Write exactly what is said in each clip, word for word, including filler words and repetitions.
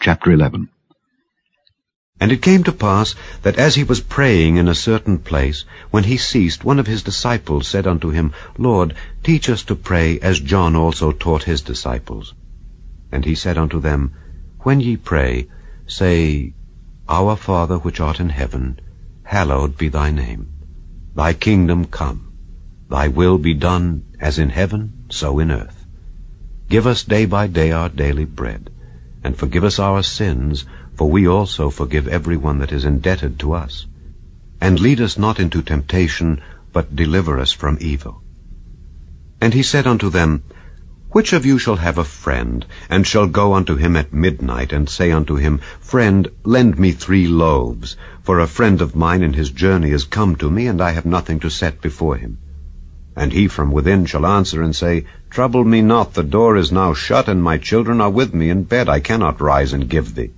Chapter eleven. And it came to pass, that as he was praying in a certain place, when he ceased, one of his disciples said unto him, Lord, teach us to pray, as John also taught his disciples. And he said unto them, When ye pray, say, Our Father which art in heaven, hallowed be thy name. Thy kingdom come. Thy will be done, as in heaven, so in earth. Give us day by day our daily bread, and forgive us our sins, for we also forgive every one that is indebted to us. And lead us not into temptation, but deliver us from evil. And he said unto them, Which of you shall have a friend, and shall go unto him at midnight, and say unto him, Friend, lend me three loaves, for a friend of mine in his journey is come to me, and I have nothing to set before him? And he from within shall answer and say, Trouble me not, the door is now shut, and my children are with me in bed, I cannot rise and give thee.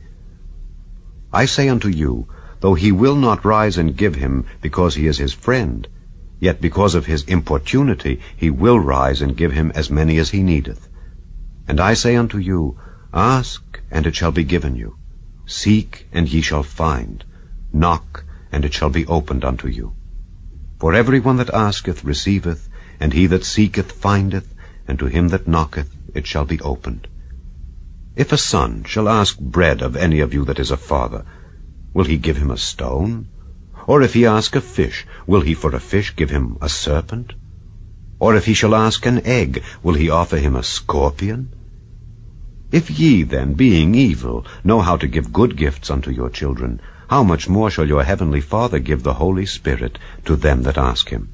I say unto you, though he will not rise and give him, because he is his friend, yet because of his importunity he will rise and give him as many as he needeth. And I say unto you, Ask, and it shall be given you. Seek, and ye shall find. Knock, and it shall be opened unto you. For every one that asketh receiveth, and he that seeketh findeth, and to him that knocketh it shall be opened. If a son shall ask bread of any of you that is a father, will he give him a stone? Or if he ask a fish, will he for a fish give him a serpent? Or if he shall ask an egg, will he offer him a scorpion? If ye then, being evil, know how to give good gifts unto your children, how much more shall your heavenly Father give the Holy Spirit to them that ask him?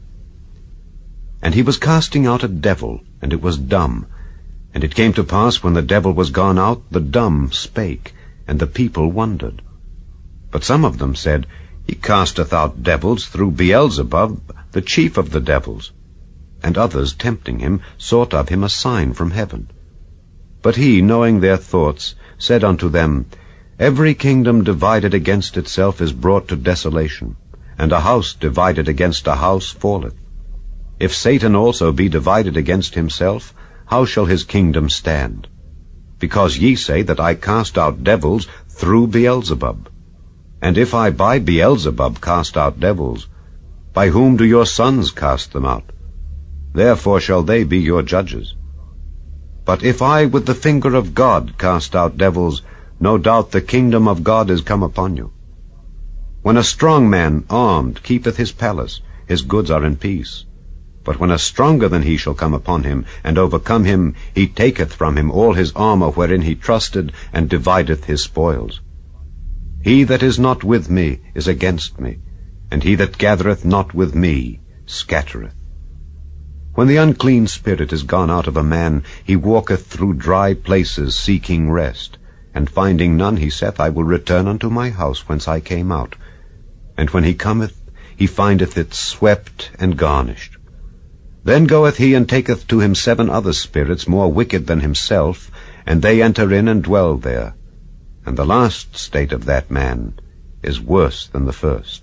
And he was casting out a devil, and it was dumb. And it came to pass, when the devil was gone out, the dumb spake, and the people wondered. But some of them said, He casteth out devils through Beelzebub, the chief of the devils. And others, tempting him, sought of him a sign from heaven. But he, knowing their thoughts, said unto them, Every kingdom divided against itself is brought to desolation, and a house divided against a house falleth. If Satan also be divided against himself, how shall his kingdom stand? Because ye say that I cast out devils through Beelzebub. And if I by Beelzebub cast out devils, by whom do your sons cast them out? Therefore shall they be your judges. But if I with the finger of God cast out devils, no doubt the kingdom of God is come upon you. When a strong man armed keepeth his palace, his goods are in peace. But when a stronger than he shall come upon him, and overcome him, he taketh from him all his armor wherein he trusted, and divideth his spoils. He that is not with me is against me, and he that gathereth not with me scattereth. When the unclean spirit is gone out of a man, he walketh through dry places seeking rest, and finding none, he saith, I will return unto my house whence I came out. And when he cometh, he findeth it swept and garnished. Then goeth he and taketh to him seven other spirits more wicked than himself, and they enter in and dwell there. And the last state of that man is worse than the first.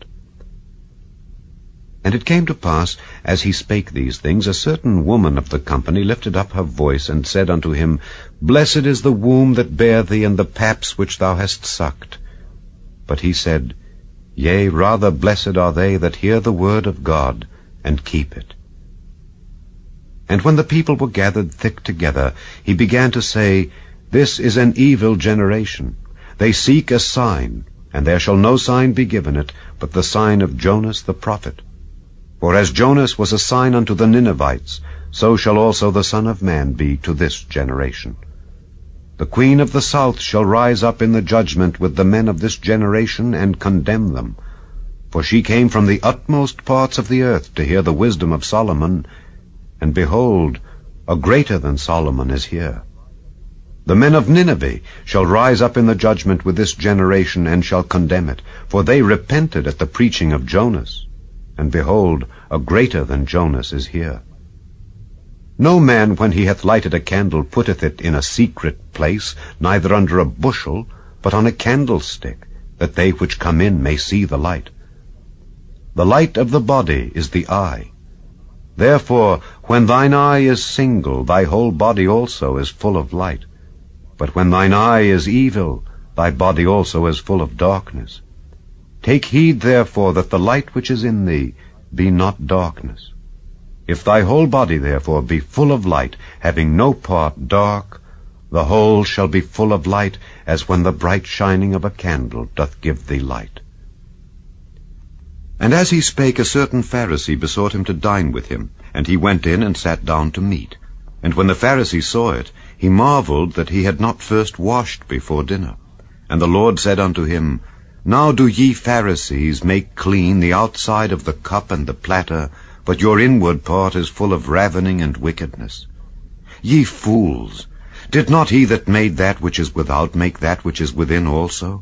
And it came to pass, as he spake these things, a certain woman of the company lifted up her voice, and said unto him, Blessed is the womb that bare thee, and the paps which thou hast sucked. But he said, Yea, rather blessed are they that hear the word of God, and keep it. And when the people were gathered thick together, he began to say, This is an evil generation. They seek a sign, and there shall no sign be given it, but the sign of Jonas the prophet. For as Jonas was a sign unto the Ninevites, so shall also the Son of Man be to this generation. The queen of the south shall rise up in the judgment with the men of this generation, and condemn them. For she came from the utmost parts of the earth to hear the wisdom of Solomon, and behold, a greater than Solomon is here. The men of Nineveh shall rise up in the judgment with this generation, and shall condemn it, for they repented at the preaching of Jonas. And behold, a greater than Jonas is here. No man, when he hath lighted a candle, putteth it in a secret place, neither under a bushel, but on a candlestick, that they which come in may see the light. The light of the body is the eye. Therefore, when thine eye is single, thy whole body also is full of light. But when thine eye is evil, thy body also is full of darkness. Take heed therefore that the light which is in thee be not darkness. If thy whole body therefore be full of light, having no part dark, the whole shall be full of light, as when the bright shining of a candle doth give thee light. And as he spake, a certain Pharisee besought him to dine with him, and he went in and sat down to meat. And when the Pharisee saw it, he marveled that he had not first washed before dinner. And the Lord said unto him, Now do ye Pharisees make clean the outside of the cup and the platter, but your inward part is full of ravening and wickedness. Ye fools, did not he that made that which is without make that which is within also?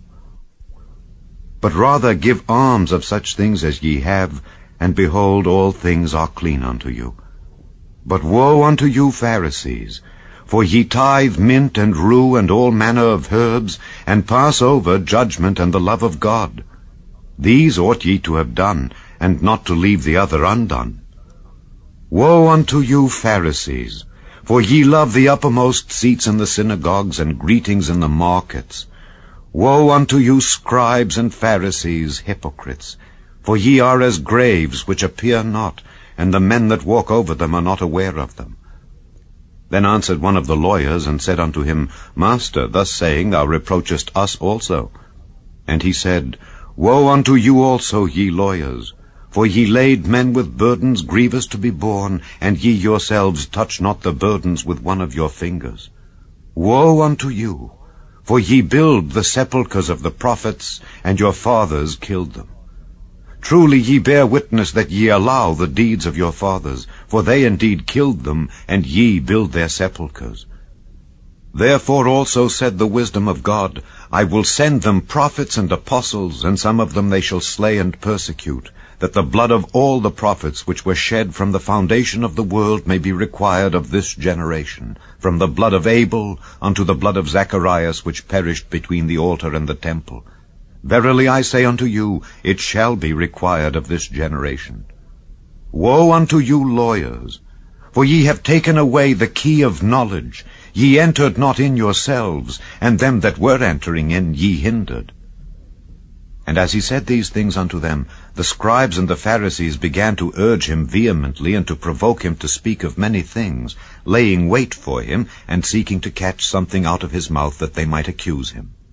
But rather give alms of such things as ye have, and behold, all things are clean unto you. But woe unto you, Pharisees! For ye tithe mint and rue and all manner of herbs, and pass over judgment and the love of God. These ought ye to have done, and not to leave the other undone. Woe unto you, Pharisees! For ye love the uppermost seats in the synagogues, and greetings in the markets. Woe unto you, scribes and Pharisees, hypocrites! For ye are as graves which appear not, and the men that walk over them are not aware of them. Then answered one of the lawyers, and said unto him, Master, thus saying, thou reproachest us also. And he said, Woe unto you also, ye lawyers! For ye laid men with burdens grievous to be borne, and ye yourselves touch not the burdens with one of your fingers. Woe unto you! For ye build the sepulchres of the prophets, and your fathers killed them. Truly ye bear witness that ye allow the deeds of your fathers, for they indeed killed them, and ye build their sepulchres. Therefore also said the wisdom of God, I will send them prophets and apostles, and some of them they shall slay and persecute, that the blood of all the prophets which were shed from the foundation of the world may be required of this generation, from the blood of Abel unto the blood of Zacharias, which perished between the altar and the temple. Verily I say unto you, it shall be required of this generation. Woe unto you, lawyers! For ye have taken away the key of knowledge. Ye entered not in yourselves, and them that were entering in ye hindered. And as he said these things unto them, the scribes and the Pharisees began to urge him vehemently, and to provoke him to speak of many things, laying wait for him, and seeking to catch something out of his mouth, that they might accuse him.